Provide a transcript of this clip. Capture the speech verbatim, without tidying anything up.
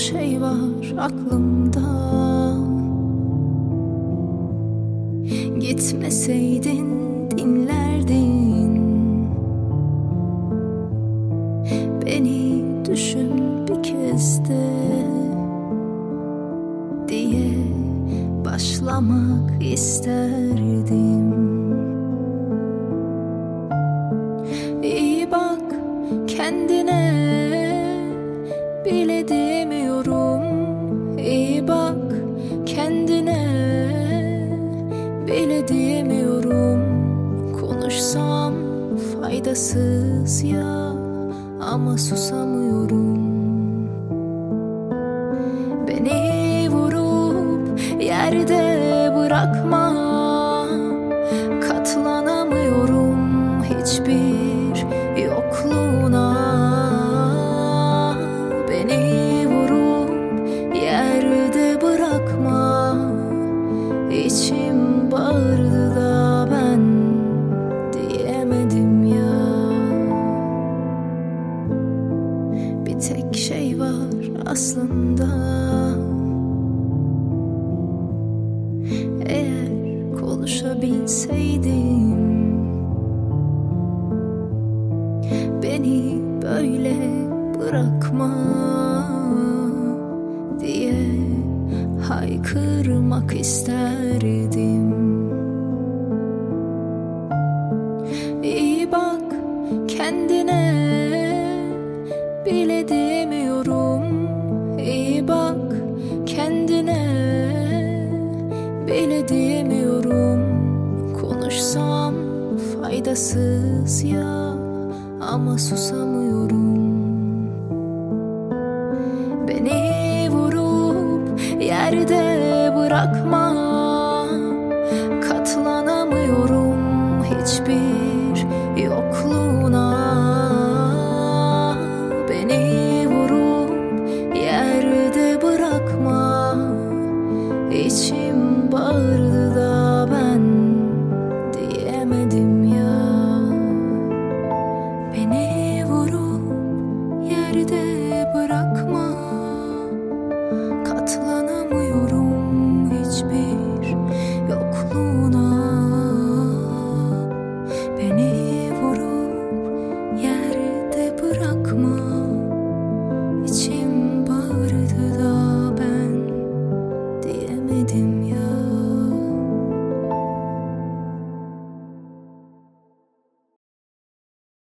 şey var aklımda. Gitmeseydin dinlerdin. Beni düşün bir kez de diye başlamak isterdim. İyi bak kendine, bile demiyorum. İyi bak kendine, bile diyemiyorum. Konuşsam faydasız ya, ama susamıyorum. Beni vurup yerde bırakma, katlanamıyorum hiçbir yokluğuna. Beni vurup yerde bırakma, İçim bağırdı da ben diyemedim ya. Bir tek şey var aslında, eğer konuşabilseydim. Beni böyle bırakma diye haykırmak isterdim. İyi bak kendine, bile demiyorum. İyi bak kendine, bile diyemiyorum. Konuşsam faydasız ya, ama susamıyorum. Beni vurup yerde bırakma, katlanamıyorum hiçbir yokluğuna. Beni vurup yerde bırakma, İçim bağırdı da ben diyemedim ya. Beni vurup yerde bırakma, katlanamıyorum hiçbir yokluğuna. Beni vurup yerde bırakma, İçim bağırdı da ben diyemedim ya.